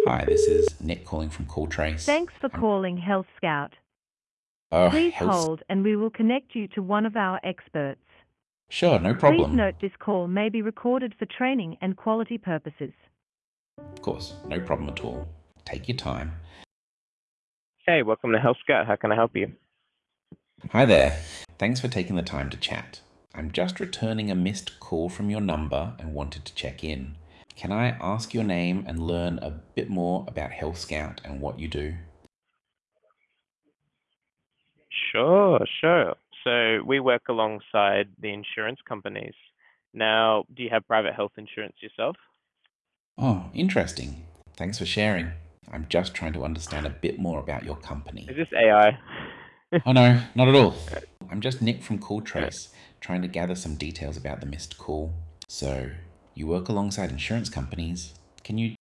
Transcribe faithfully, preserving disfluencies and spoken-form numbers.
Hi, this is Nick calling from CallTrace. Thanks for I'm, calling Health Scout. oh, Please health. hold and we will connect you to one of our experts. Sure, no Please problem. note this call may be recorded for training and quality purposes. Of course, no problem at all. Take your time. Hey, welcome to Health Scout. How can I help you? Hi there. Thanks for taking the time to chat. I'm just returning a missed call from your number and wanted to check in. Can I ask your name and learn a bit more about Health Scout and what you do? Sure, sure. So we work alongside the insurance companies. Now, do you have private health insurance yourself? Oh, interesting. Thanks for sharing. I'm just trying to understand a bit more about your Is company. this A I? Oh no, not at all. I'm just Nick from CallTrace, trying to gather some details about the missed call. So, you work alongside insurance companies. Can you